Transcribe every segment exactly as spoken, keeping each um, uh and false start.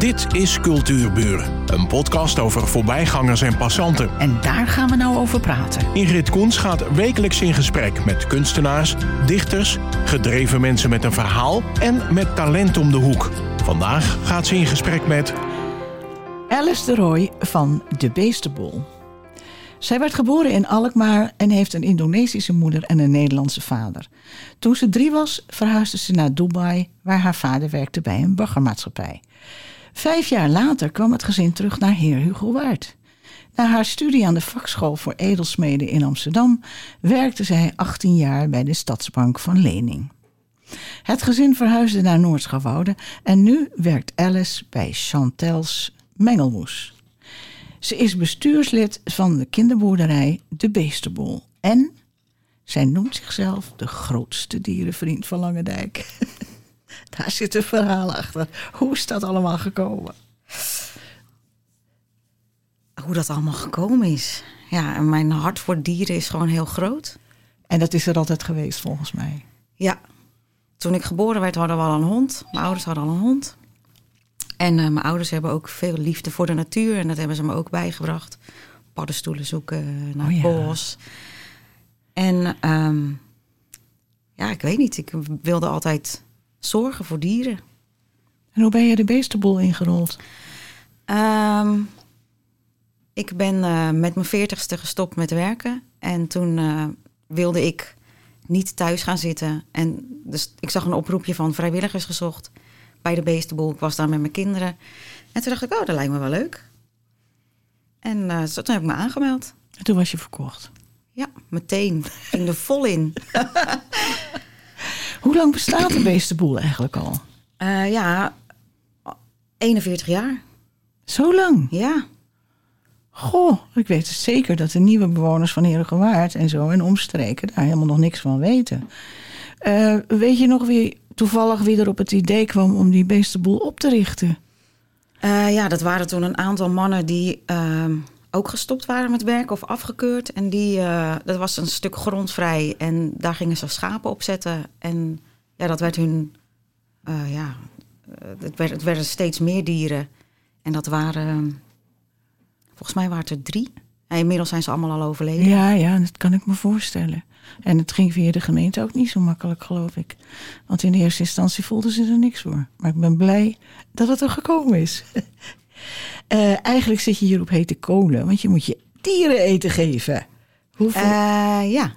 Dit is Cultuurburen, een podcast over voorbijgangers en passanten. En daar gaan we nou over praten. Ingrid Koens gaat wekelijks in gesprek met kunstenaars, dichters, gedreven mensen met een verhaal en met talent om de hoek. Vandaag gaat ze in gesprek met Alice de Rooij van De Beestenboel. Zij werd geboren in Alkmaar en heeft een Indonesische moeder en een Nederlandse vader. Toen ze drie was, verhuisde ze naar Dubai, waar haar vader werkte bij een baggermaatschappij. Vijf jaar later kwam het gezin terug naar Heer Hugo Waard. Na haar studie aan de vakschool voor edelsmeden in Amsterdam werkte zij achttien jaar bij de Stadsbank van Lening. Het gezin verhuisde naar Noordschouwwoude en nu werkt Alice bij Chantel's Mengelmoes. Ze is bestuurslid van de kinderboerderij De Beestenboel. En zij noemt zichzelf de grootste dierenvriend van Langendijk. Daar zit een verhaal achter. Hoe is dat allemaal gekomen? Hoe dat allemaal gekomen is. Ja, en mijn hart voor dieren is gewoon heel groot. En dat is er altijd geweest volgens mij. Ja, toen ik geboren werd hadden we al een hond. Mijn ouders hadden al een hond. En uh, mijn ouders hebben ook veel liefde voor de natuur. En dat hebben ze me ook bijgebracht. Paddenstoelen zoeken, naar het oh ja. bos. En um, ja, ik weet niet. Ik wilde altijd zorgen voor dieren. En hoe ben je De Beestenboel ingerold? Um, ik ben uh, met mijn veertigste gestopt met werken. En toen uh, wilde ik niet thuis gaan zitten. En dus ik zag een oproepje van vrijwilligers gezocht bij De Beestenboel. Ik was daar met mijn kinderen. En toen dacht ik, oh, dat lijkt me wel leuk. En uh, toen heb ik me aangemeld. En toen was je verkocht? Ja, meteen. Ging er vol in. Hoe lang bestaat De Beestenboel eigenlijk al? Uh, ja, eenenveertig jaar. Zo lang? Ja. Goh, ik weet zeker dat de nieuwe bewoners van Heerhugowaard en zo en omstreken daar helemaal nog niks van weten. Uh, weet je nog wie toevallig wie er op het idee kwam om die Beestenboel op te richten? Uh, ja, dat waren toen een aantal mannen die uh, ook gestopt waren met werken of afgekeurd. En die, uh, dat was een stuk grond vrij en daar gingen ze schapen op zetten. En ja, dat werd hun, uh, ja, het, werd, het werden steeds meer dieren. En dat waren, volgens mij waren het er drie. En inmiddels zijn ze allemaal al overleden. Ja, ja, dat kan ik me voorstellen. En het ging via de gemeente ook niet zo makkelijk, geloof ik. Want in de eerste instantie voelden ze er niks voor. Maar ik ben blij dat het er gekomen is. uh, eigenlijk zit je hier op hete kolen, want je moet je dieren eten geven. Hoeveel? Uh, ja.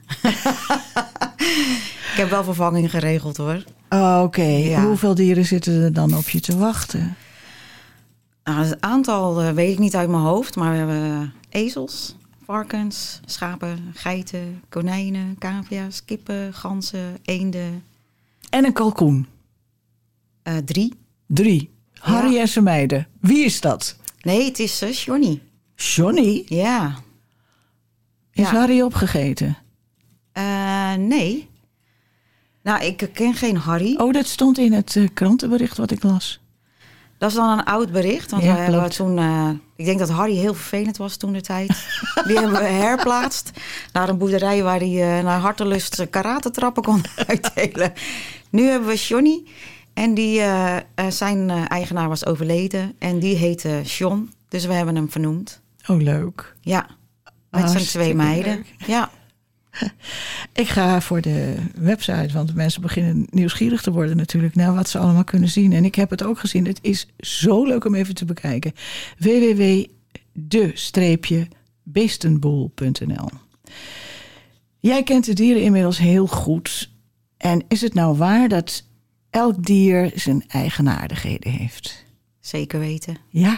Ik heb wel vervanging geregeld, hoor. Oh, oké. Okay. Ja. Hoeveel dieren zitten er dan op je te wachten? Nou, het aantal uh, weet ik niet uit mijn hoofd, maar we hebben ezels, varkens, schapen, geiten, konijnen, cavia's, kippen, ganzen, eenden. En een kalkoen? Uh, drie. Drie. Harry ja. en zijn meiden. Wie is dat? Nee, het is uh, Johnny. Johnny? Ja. Is ja. Harry opgegeten? Uh, nee. Nou, ik ken geen Harry. Oh, dat stond in het uh, krantenbericht wat ik las. Dat is dan een oud bericht. Want ja, we hebben toen, uh, ik denk dat Harry heel vervelend was toen de tijd. Die hebben we herplaatst naar een boerderij waar hij uh, naar hartelust karatetrappen kon uitdelen. Nu hebben we Johnny. En die, uh, uh, zijn uh, eigenaar was overleden. En die heette John. Dus we hebben hem vernoemd. Oh, leuk. Ja, met zijn twee meiden. Leuk. Ja. Ik ga voor de website, want mensen beginnen nieuwsgierig te worden natuurlijk naar wat ze allemaal kunnen zien. En ik heb het ook gezien. Het is zo leuk om even te bekijken. w w w punt de beestenboel punt n l. Jij kent de dieren inmiddels heel goed. En is het nou waar dat elk dier zijn eigenaardigheden heeft? Zeker weten. Ja.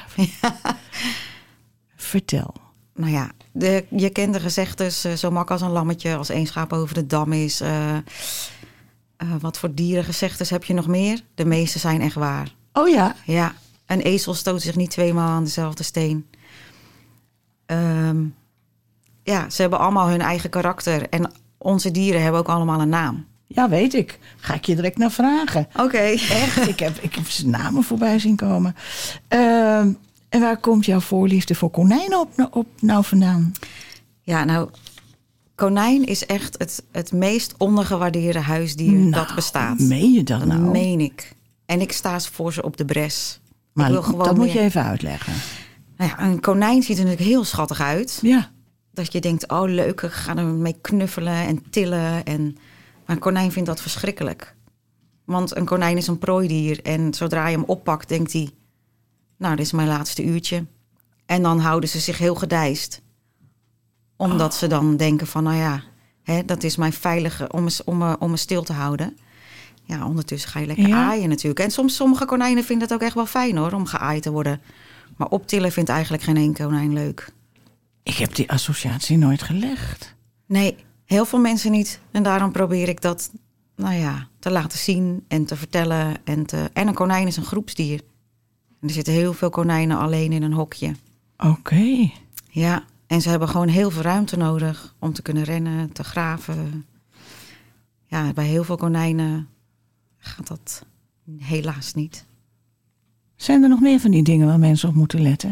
Vertel. Nou ja, de, je kent de gezegdes, uh, zo mak als een lammetje, als één schaap over de dam is. Uh, uh, wat voor dierengezegdes heb je nog meer? De meeste zijn echt waar. Oh ja? Ja, een ezel stoot zich niet tweemaal aan dezelfde steen. Um, ja, ze hebben allemaal hun eigen karakter. En onze dieren hebben ook allemaal een naam. Ja, weet ik. Ga ik je direct naar vragen. Oké. Okay. Echt, ik heb, ik heb zijn namen voorbij zien komen. Uh, en waar komt jouw voorliefde voor konijnen op, op nou vandaan? Ja, nou, konijn is echt het, het meest ondergewaardeerde huisdier nou, dat bestaat. Meen je dat nou? Dat meen ik. En ik sta voor ze op de bres. Maar ik wil gewoon dat moet meer... je even uitleggen. Nou ja, een konijn ziet er natuurlijk heel schattig uit. Ja. Dat je denkt, oh leuk, ik ga er mee knuffelen en tillen. En... Maar een konijn vindt dat verschrikkelijk. Want een konijn is een prooidier. En zodra je hem oppakt, denkt hij... Nou, dit is mijn laatste uurtje. En dan houden ze zich heel gedijst. Omdat oh. ze dan denken van, nou ja... Hè, dat is mijn veilige, om me, om, me, om me stil te houden. Ja, ondertussen ga je lekker ja. aaien natuurlijk. En soms, sommige konijnen vinden het ook echt wel fijn hoor, om geaaid te worden. Maar optillen vindt eigenlijk geen één konijn leuk. Ik heb die associatie nooit gelegd. Nee, heel veel mensen niet. En daarom probeer ik dat, nou ja, te laten zien en te vertellen. En, te... en een konijn is een groepsdier. En er zitten heel veel konijnen alleen in een hokje. Oké. Okay. Ja, en ze hebben gewoon heel veel ruimte nodig om te kunnen rennen, te graven. Ja, bij heel veel konijnen gaat dat helaas niet. Zijn er nog meer van die dingen waar mensen op moeten letten?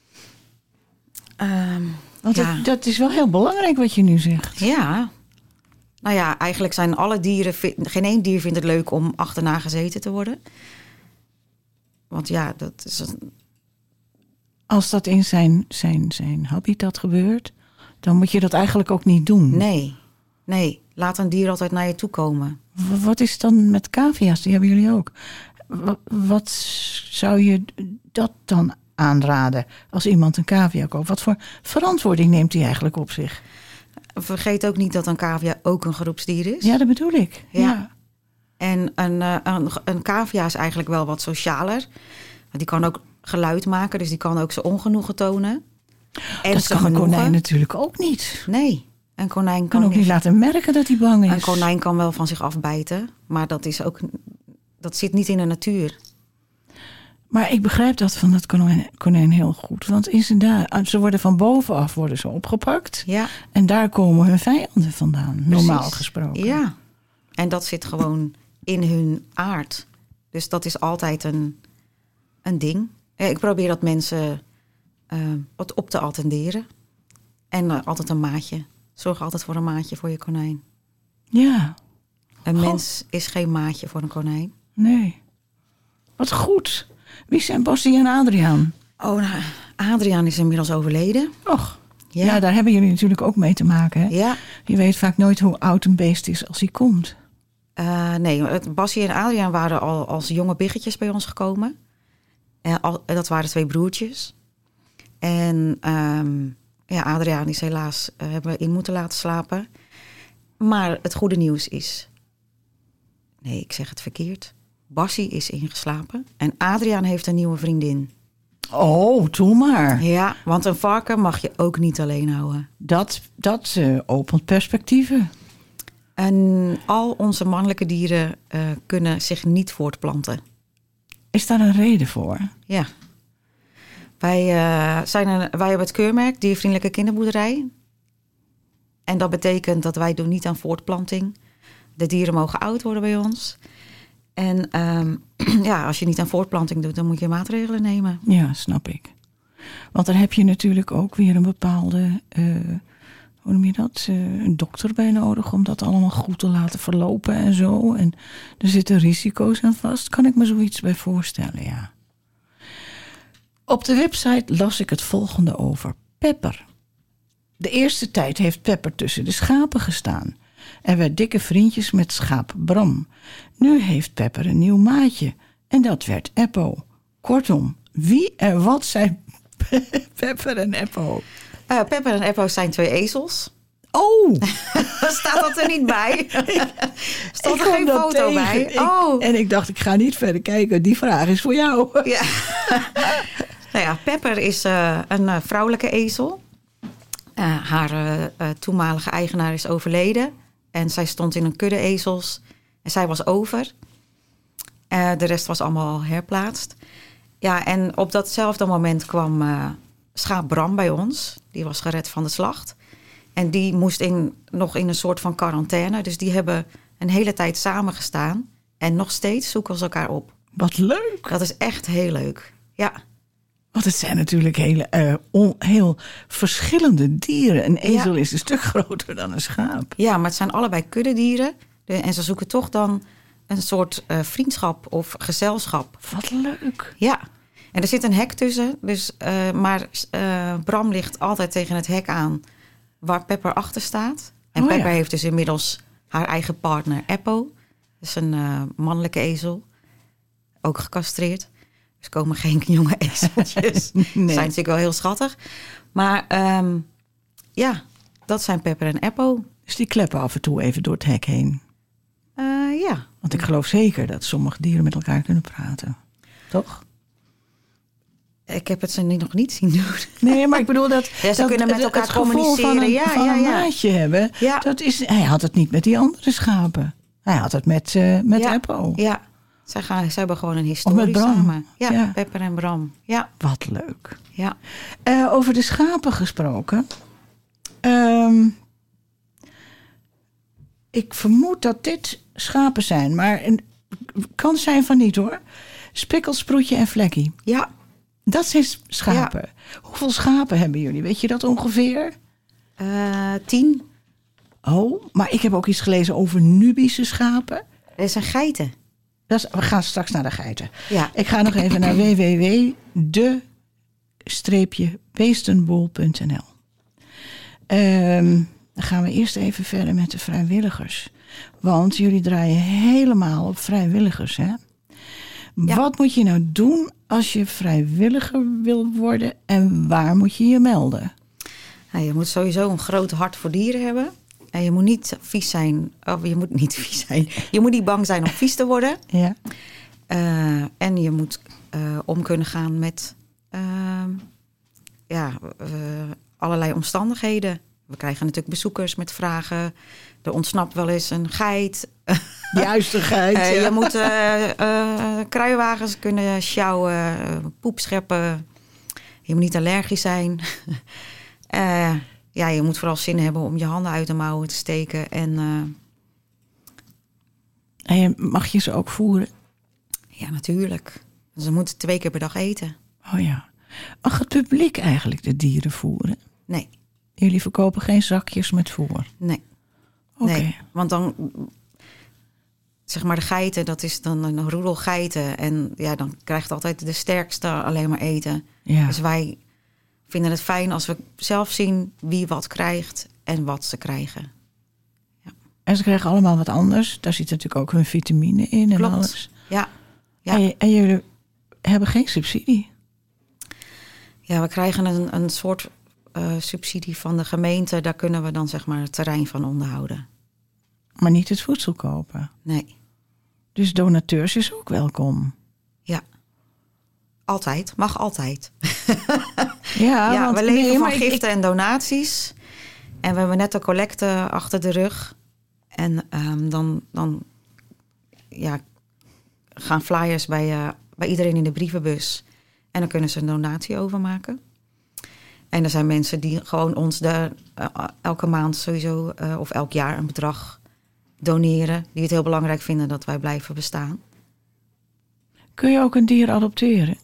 Um, Want ja. dat, dat is wel heel belangrijk wat je nu zegt. Ja. Nou ja, eigenlijk zijn alle dieren... Geen één dier vindt het leuk om achterna gezeten te worden. Want ja, dat is... Een... Als dat in zijn, zijn, zijn habitat gebeurt... dan moet je dat eigenlijk ook niet doen. Nee, nee. Laat een dier altijd naar je toe komen. Wat is dan met cavia's? Die hebben jullie ook. Wat zou je dat dan aanraden als iemand een cavia koopt? Wat voor verantwoording neemt hij eigenlijk op zich? Vergeet ook niet dat een cavia ook een groepsdier is. Ja, dat bedoel ik. Ja. ja. En een, een, een cavia is eigenlijk wel wat socialer. Die kan ook geluid maken, dus die kan ook zijn ongenoegen tonen. En dat kan een konijn natuurlijk ook niet. Nee. Een konijn kan, kan ook niet, niet laten merken dat hij bang is. Een konijn kan wel van zich afbijten, maar dat is ook, dat zit niet in de natuur. Maar ik begrijp dat van dat konijn, konijn heel goed. Want inderdaad, ze worden van bovenaf worden ze opgepakt. Ja. En daar komen hun vijanden vandaan, Precies. normaal gesproken. Ja, en dat zit gewoon in hun aard. Dus dat is altijd een, een ding. Ik probeer dat mensen uh, wat op te attenderen. En uh, altijd een maatje. Zorg altijd voor een maatje voor je konijn. Ja. Een God. mens is geen maatje voor een konijn. Nee. Wat goed. Wie zijn Bassie en Adriaan? Oh, nou, Adriaan is inmiddels overleden. Och. Ja. ja, daar hebben jullie natuurlijk ook mee te maken. Hè? Ja. Je weet vaak nooit hoe oud een beest is als hij komt. Uh, nee, Bassie en Adriaan waren al als jonge biggetjes bij ons gekomen. En al, dat waren twee broertjes. En um, ja, Adriaan is helaas uh, hebben we in moeten laten slapen. Maar het goede nieuws is... Nee, ik zeg het verkeerd. Bassie is ingeslapen en Adriaan heeft een nieuwe vriendin. Oh, doe maar. Ja, want een varken mag je ook niet alleen houden. Dat, dat uh, opent perspectieven. En al onze mannelijke dieren uh, kunnen zich niet voortplanten. Is daar een reden voor? Ja. Wij, uh, zijn een, wij hebben het keurmerk Diervriendelijke Kinderboerderij. En dat betekent dat wij doen niet aan voortplanting. De dieren mogen oud worden bij ons. En um, ja, als je niet aan voortplanting doet, dan moet je maatregelen nemen. Ja, snap ik. Want dan heb je natuurlijk ook weer een bepaalde, uh, hoe noem je dat, uh, een dokter bij nodig om dat allemaal goed te laten verlopen en zo. En er zitten risico's aan vast. Kan ik me zoiets bij voorstellen, ja. Op de website las ik het volgende over Pepper. De eerste tijd heeft Pepper tussen de schapen gestaan. Er werd dikke vriendjes met schaap Bram. Nu heeft Pepper een nieuw maatje. En dat werd Eppo. Kortom, wie en wat zijn Pepper en Eppo? Uh, Pepper en Eppo zijn twee ezels. Oh! Staat dat er niet bij? Staat er geen foto tegen. bij? Ik, oh. En ik dacht, ik ga niet verder kijken. Die vraag is voor jou. Ja. Nou ja, Pepper is uh, een uh, vrouwelijke ezel. Uh, haar uh, uh, toenmalige eigenaar is overleden. En zij stond in een kudde ezels. En zij was over. Uh, de rest was allemaal herplaatst. Ja, en op datzelfde moment kwam uh, schaap Bram bij ons. Die was gered van de slacht. En die moest in, nog in een soort van quarantaine. Dus die hebben een hele tijd samen-gestaan. En nog steeds zoeken ze elkaar op. Wat leuk. Dat is echt heel leuk. Ja. Want het zijn natuurlijk hele, uh, on, heel verschillende dieren. Een ezel ja. is een stuk groter dan een schaap. Ja, maar het zijn allebei kuddedieren. De, en ze zoeken toch dan een soort uh, vriendschap of gezelschap. Wat leuk. Ja. En er zit een hek tussen. Dus, uh, maar uh, Bram ligt altijd tegen het hek aan waar Pepper achter staat. En oh, Pepper ja. heeft dus inmiddels haar eigen partner Eppo. Dat is een uh, mannelijke ezel. Ook gecastreerd. Dus komen geen jonge ezeltjes. nee. Zijn natuurlijk wel heel schattig. Maar um, ja, dat zijn Pepper en Eppo. Dus die kleppen af en toe even door het hek heen. Uh, ja. Want ik geloof zeker dat sommige dieren met elkaar kunnen praten. Toch? Ik heb het ze nog niet zien doen. Nee, maar ik bedoel dat... Ja, ze dat, kunnen met elkaar het communiceren. Van een, ja, van ja, een ja. maatje hebben. Ja. Dat is, hij had het niet met die andere schapen. Hij had het met, uh, met ja. Eppo. Ja, zij, gaan, zij hebben gewoon een historie met Bram. samen. Ja, ja, Pepper en Bram. Ja. Wat leuk. Ja. Uh, over de schapen gesproken. Um, ik vermoed dat dit schapen zijn. Maar het kan zijn van niet hoor. Spikkel, Sproetje en Vlekkie. Ja. Dat zijn schapen. Ja. Hoeveel schapen hebben jullie? Weet je dat ongeveer? Uh, tien. Oh, maar ik heb ook iets gelezen over Nubische schapen. Dat zijn geiten. Dat is, we gaan straks naar de geiten. Ja. Ik ga nog even naar w w w punt de beestenboel punt n l. Um, dan gaan we eerst even verder met de vrijwilligers. Want jullie draaien helemaal op vrijwilligers, hè? Ja. Wat moet je nou doen als je vrijwilliger wil worden en waar moet je je melden? Nou, je moet sowieso een groot hart voor dieren hebben. En je moet niet vies zijn. Of je moet niet vies zijn. Je moet niet bang zijn om vies te worden. Ja. Uh, en je moet uh, om kunnen gaan met uh, ja, uh, allerlei omstandigheden. We krijgen natuurlijk bezoekers met vragen. Er ontsnapt wel eens een geit. Juist een geit. uh, ja. Je moet uh, uh, kruiwagens kunnen sjouwen, uh, poep scheppen. Je moet niet allergisch zijn. uh, ja, je moet vooral zin hebben om je handen uit de mouwen te steken. En, uh, en mag je ze ook voeren? Ja, natuurlijk. Ze moeten twee keer per dag eten. Oh ja. Mag het publiek eigenlijk de dieren voeren? Nee. Jullie verkopen geen zakjes met voer? Nee. Oké. Nee, want dan, zeg maar de geiten, dat is dan een roedel geiten. En ja, dan krijgt altijd de sterkste alleen maar eten. Ja. Dus wij vinden het fijn als we zelf zien wie wat krijgt en wat ze krijgen. Ja. En ze krijgen allemaal wat anders. Daar zit natuurlijk ook hun vitamine in en Klopt. alles. Ja. Ja. En, en jullie hebben geen subsidie? Ja, we krijgen een, een soort uh, subsidie van de gemeente. Daar kunnen we dan zeg maar het terrein van onderhouden. Maar niet het voedsel kopen? Nee. Dus donateurs is ook welkom? Ja. Altijd. Mag altijd. Ja, ja want, we leven nee, van maar giften ik, en donaties. En we hebben net de collecte achter de rug. En um, dan, dan ja, gaan flyers bij, uh, bij iedereen in de brievenbus. En dan kunnen ze een donatie overmaken. En er zijn mensen die gewoon ons de, uh, elke maand sowieso uh, of elk jaar een bedrag doneren. Die het heel belangrijk vinden dat wij blijven bestaan. Kun je ook een dier adopteren?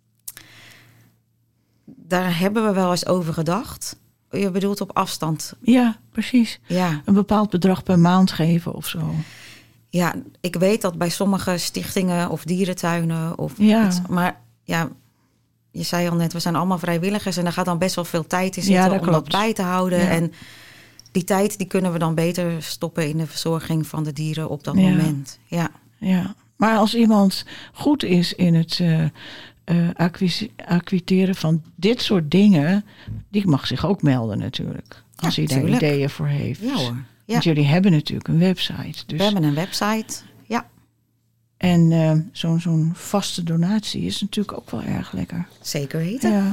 Daar hebben we wel eens over gedacht. Je bedoelt op afstand? Ja, precies. Ja. Een bepaald bedrag per maand geven of zo. Ja, ik weet dat bij sommige stichtingen of dierentuinen of ja. iets, maar ja, je zei al net, we zijn allemaal vrijwilligers en daar gaat dan best wel veel tijd in zitten ja, dat om klopt. dat bij te houden. Ja. En die tijd die kunnen we dan beter stoppen in de verzorging van de dieren op dat ja. moment. Ja. Ja. Maar als iemand goed is in het uh, uh, acquiteren van dit soort dingen, die mag zich ook melden natuurlijk. Als Ja, hij daar tuurlijk. ideeën voor heeft. Ja hoor. Ja. Want jullie hebben natuurlijk een website. Dus... We hebben een website, ja. En uh, zo'n zo'n vaste donatie is natuurlijk ook wel erg lekker. Zeker weten. Ja.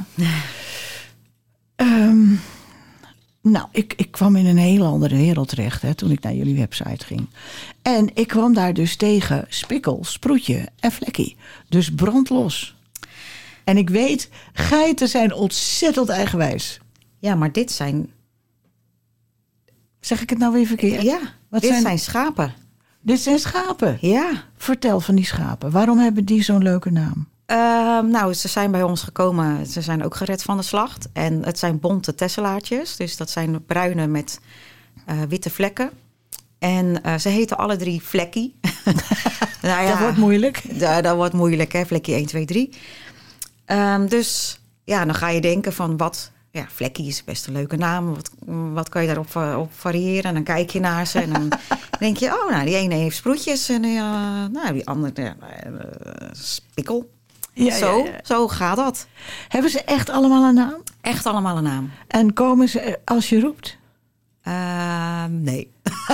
um, nou, ik, ik kwam in een hele andere wereld terecht hè, toen ik naar jullie website ging. En ik kwam daar dus tegen Spikkel, Sproetje en Vlekkie. Dus brandlos. En ik weet, geiten zijn ontzettend eigenwijs. Ja, maar dit zijn... Zeg ik het nou weer verkeerd? Ja, Wat dit zijn... zijn schapen. Dit zijn schapen? Ja. Vertel van die schapen. Waarom hebben die zo'n leuke naam? Uh, nou, ze zijn bij ons gekomen. Ze zijn ook gered van de slacht. En het zijn bonte tesselaartjes. Dus dat zijn bruine met uh, witte vlekken. En uh, ze heten alle drie Vlekkie. nou ja, dat wordt moeilijk. Da, dat wordt moeilijk, hè? Vlekkie één, twee, drie. Um, dus ja, dan ga je denken van wat... Ja, Vlekkie is best een leuke naam. Wat, wat kan je daarop uh, op variëren? En dan kijk je naar ze en dan denk je... oh, nou, die ene heeft sproetjes en uh, nou, die andere uh, uh, spikkel. Ja, zo, ja, ja. zo gaat dat. Hebben ze echt allemaal een naam? Echt allemaal een naam. En komen ze als je roept? Uh, nee.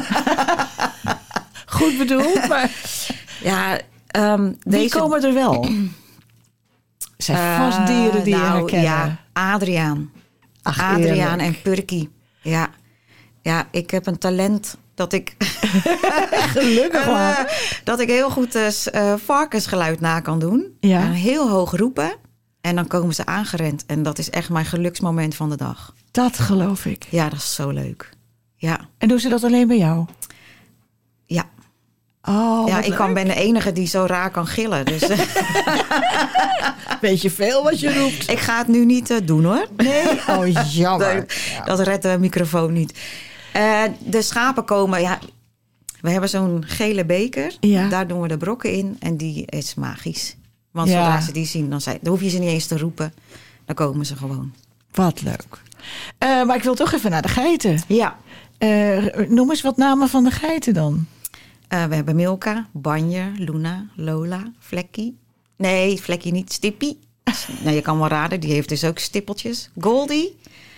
Goed bedoeld, maar... ja, um, Wie deze... komen er wel? Zijn vast dieren die uh, nou, je herkennen. Ja, Adriaan. Ach, Adriaan en Purkie. Ja. ja, ik heb een talent dat ik... Gelukkig maar. uh, dat ik heel goed uh, varkensgeluid na kan doen. Ja. En heel hoog roepen. En dan komen ze aangerend. En dat is echt mijn geluksmoment van de dag. Dat geloof ik. Ja, dat is zo leuk. Ja. En doen ze dat alleen bij jou? Ja. Oh, ja, ik leuk. kan, ben de enige die zo raar kan gillen. Dus. Weet je veel wat je roept? Ik ga het nu niet uh, doen hoor. Nee? Oh, jammer. dat, ja. dat redt de microfoon niet. Uh, de schapen komen... Ja, we hebben zo'n gele beker. Ja. Daar doen we de brokken in. En die is magisch. Want ja. zodra ze die zien, dan, zijn, dan hoef je ze niet eens te roepen. Dan komen ze gewoon. Wat leuk. Uh, maar ik wil toch even naar de geiten. Ja. Uh, noem eens wat namen van de geiten dan. Uh, we hebben Milka, Banjer, Luna, Lola, Vlekkie. Nee, Vlekkie niet, Stippie. nou, je kan wel raden, die heeft dus ook stippeltjes. Goldie.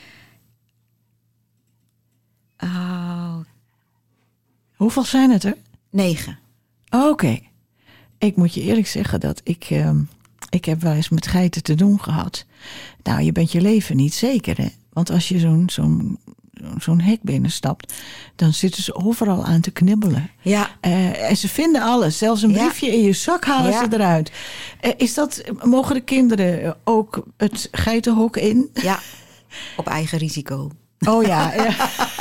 Uh, Hoeveel zijn het er? Negen. Oké. Okay. Ik moet je eerlijk zeggen dat ik... Uh, ik heb wel eens met geiten te doen gehad. Nou, je bent je leven niet zeker, hè? Want als je zo'n... zo'n zo'n hek binnenstapt, dan zitten ze overal aan te knibbelen. Ja. Uh, en ze vinden alles. Zelfs een briefje ja. in je zak halen ja. ze eruit. Uh, is dat, mogen de kinderen ook het geitenhok in? Ja, op eigen risico. Oh ja. ja.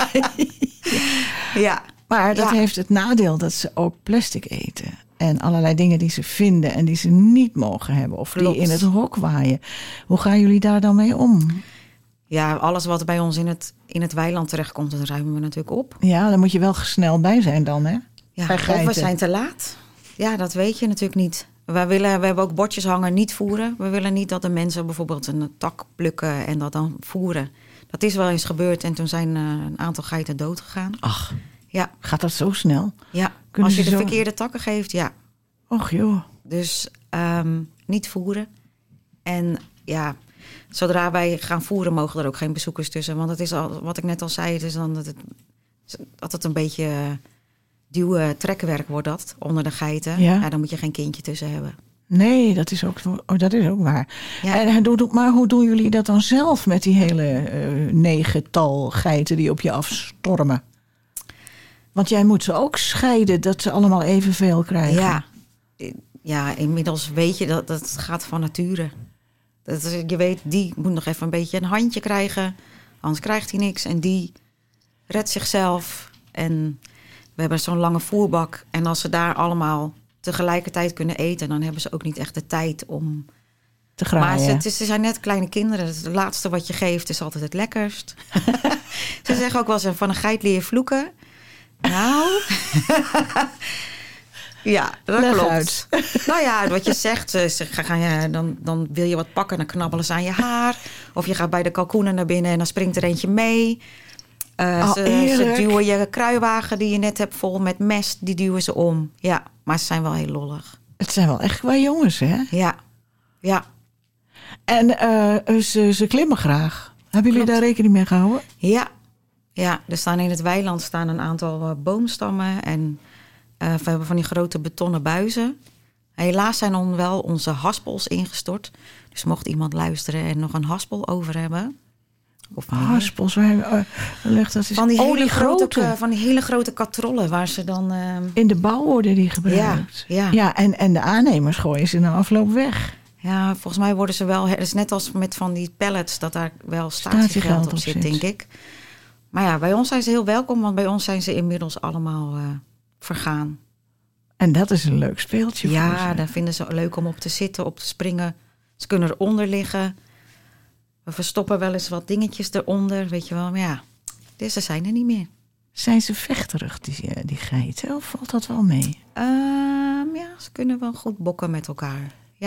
ja. Maar dat ja. heeft het nadeel dat ze ook plastic eten. En allerlei dingen die ze vinden en die ze niet mogen hebben. Of Klopt. die in het hok waaien. Hoe gaan jullie daar dan mee om? Ja, alles wat bij ons in het, in het weiland terechtkomt, dat ruimen we natuurlijk op. Ja, dan moet je wel snel bij zijn dan, hè? Ja, of we zijn te laat. Ja, dat weet je natuurlijk niet. Wij willen, we hebben ook bordjes hangen, niet voeren. We willen niet dat de mensen bijvoorbeeld een tak plukken en dat dan voeren. Dat is wel eens gebeurd en toen zijn uh, een aantal geiten dood gegaan. Ach, ja. Gaat dat zo snel? Ja, Kunnen als je de zo... verkeerde takken geeft, ja. Och joh. Dus um, niet voeren. En ja... Zodra wij gaan voeren, mogen er ook geen bezoekers tussen. Want het is al, wat ik net al zei, het is dan dat het, dat het een beetje duwen trekwerk wordt dat onder de geiten. Ja. Ja, dan moet je geen kindje tussen hebben. Nee, dat is ook, oh, dat is ook waar. Ja. En, maar hoe doen jullie dat dan zelf met die hele uh, negental geiten die op je afstormen? Want jij moet ze ook scheiden dat ze allemaal evenveel krijgen. Ja, ja inmiddels weet je dat dat gaat van nature. Dat is, je weet, die moet nog even een beetje een handje krijgen. Anders krijgt hij niks. En die redt zichzelf. En we hebben zo'n lange voerbak. En als ze daar allemaal tegelijkertijd kunnen eten... dan hebben ze ook niet echt de tijd om... te graaien. Maar ze, ze zijn net kleine kinderen. Het laatste wat je geeft is altijd het lekkerst. Ze zeggen ook wel eens, van een geit leer je vloeken. Nou... Ja, dat Leg klopt. Uit. Nou ja, wat je zegt, ze, ze gaan, ja, dan, dan wil je wat pakken... dan knabbelen ze aan je haar. Of je gaat bij de kalkoenen naar binnen en dan springt er eentje mee. Uh, oh, ze, ze duwen je kruiwagen die je net hebt vol met mest... die duwen ze om. Ja, maar ze zijn wel heel lollig. Het zijn wel echt qua jongens, hè? Ja, ja. En uh, ze, ze klimmen graag. Hebben jullie Klopt. daar rekening mee gehouden? Ja. Ja, er staan in het weiland staan een aantal uh, boomstammen... en Uh, we hebben van die grote betonnen buizen. Helaas zijn dan wel onze haspels ingestort. Dus mocht iemand luisteren en nog een haspel over hebben. Of haspels? Waar, uh, leg dat eens. Van die, oh, hele die grote, grote. van die hele grote katrollen waar ze dan... Uh... In de bouw worden die gebruikt. Ja, ja. ja en, en de aannemers gooien ze na afloop weg. Ja, volgens mij worden ze wel... Het is net als met van die pallets dat daar wel statiegeld, statiegeld op, op zit, zit, denk ik. Maar ja, bij ons zijn ze heel welkom. Want bij ons zijn ze inmiddels allemaal... Uh, vergaan. En dat is een leuk speeltje voor Ja, ze. daar vinden ze leuk om op te zitten, op te springen. Ze kunnen eronder liggen. We verstoppen wel eens wat dingetjes eronder, weet je wel. Maar ja, dus ze zijn er niet meer. Zijn ze vechterig, die, die geiten? Of valt dat wel mee? Um, ja, ze kunnen wel goed bokken met elkaar. Ja.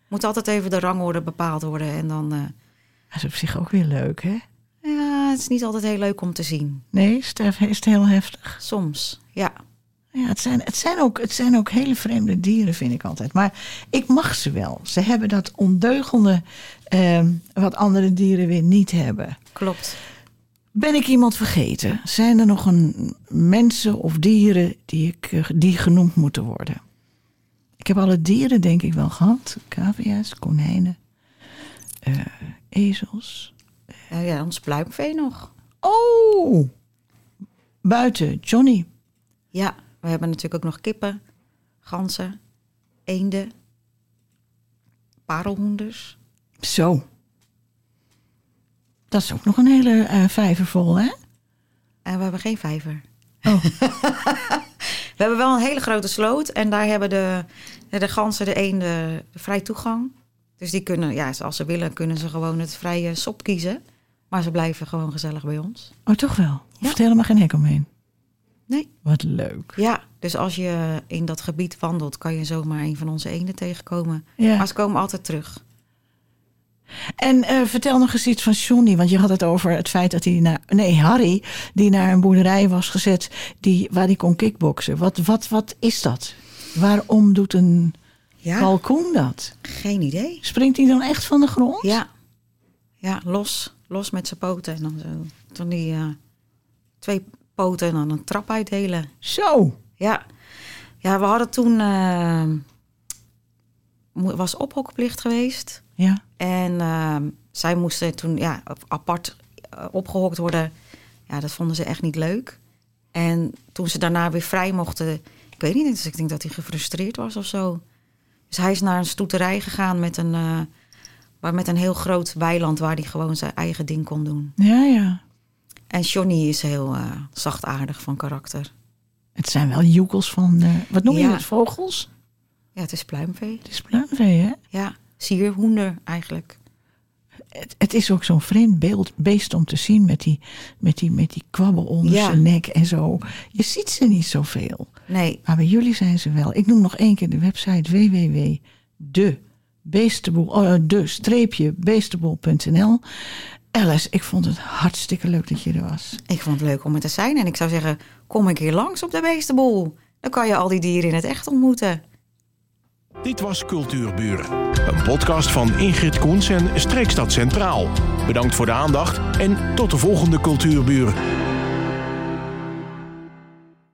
Moet altijd even de rangorde bepaald worden. En dan, uh... Dat is op zich ook weer leuk, hè? Ja, het is niet altijd heel leuk om te zien. Nee, Stef, is het heel heftig? Soms, ja. Ja, het zijn, het, zijn ook, het zijn ook hele vreemde dieren, vind ik altijd. Maar ik mag ze wel. Ze hebben dat ondeugende eh, wat andere dieren weer niet hebben. Klopt. Ben ik iemand vergeten? Zijn er nog een mensen of dieren die, ik, die genoemd moeten worden? Ik heb alle dieren denk ik wel gehad. Cavia's, konijnen, uh, ezels. Ja, ja, ons pluimvee nog. Oh! Buiten, Johnny. Ja, we hebben natuurlijk ook nog kippen, ganzen, eenden, parelhoenders. Zo. Dat is ook nog een hele uh, vijver vol, hè? En we hebben geen vijver. Oh. We hebben wel een hele grote sloot. En daar hebben de, de ganzen, de eenden vrij toegang. Dus die kunnen, ja, als ze willen, kunnen ze gewoon het vrije sop kiezen. Maar ze blijven gewoon gezellig bij ons. Oh, toch wel? Of Ja. er helemaal geen hek omheen? Nee. Wat leuk. Ja, dus als je in dat gebied wandelt, kan je zomaar een van onze eenden tegenkomen. Ja. Maar ze komen altijd terug. En uh, vertel nog eens iets van Johnny. Want je had het over het feit dat hij naar... Nee, Harry, die naar een boerderij was gezet die, waar hij kon kickboksen. Wat, wat, wat is dat? Waarom doet een Ja, kalkoen dat? geen idee. Springt hij dan echt van de grond? Ja, ja los, los met zijn poten. En dan zo, dan die uh, twee poten en dan een trap uitdelen. Zo. Ja, ja we hadden toen... Uh, was ophokplicht geweest. Ja. En uh, zij moesten toen ja, apart uh, opgehokt worden. Ja, dat vonden ze echt niet leuk. En toen ze daarna weer vrij mochten... Ik weet niet, dus ik denk dat hij gefrustreerd was of zo. Dus hij is naar een stoeterij gegaan met een, uh, met een heel groot weiland... waar hij gewoon zijn eigen ding kon doen. Ja, ja. En Johnny is heel uh, zachtaardig van karakter. Het zijn wel joekels van... Uh, wat noem je Ja. het? Vogels? Ja, het is pluimvee. Het is pluimvee, hè? Ja, sierhoender eigenlijk. Het, het is ook zo'n vreemd beeld, beest om te zien met die, met die, met die kwabbel onder Ja. zijn nek en zo. Je ziet ze niet zoveel. Nee, Maar bij jullie zijn ze wel. Ik noem nog één keer de website w w w punt de beestenboel, oh, de streepje beestenboel punt n l. Alice, ik vond het hartstikke leuk dat je er was. ik vond het leuk om er te zijn. En ik zou zeggen, kom een keer langs op de Beestenboel. Dan kan je al die dieren in het echt ontmoeten. Dit was Cultuurburen, een podcast van Ingrid Koens en Streekstad Centraal. Bedankt voor de aandacht en tot de volgende Cultuurburen.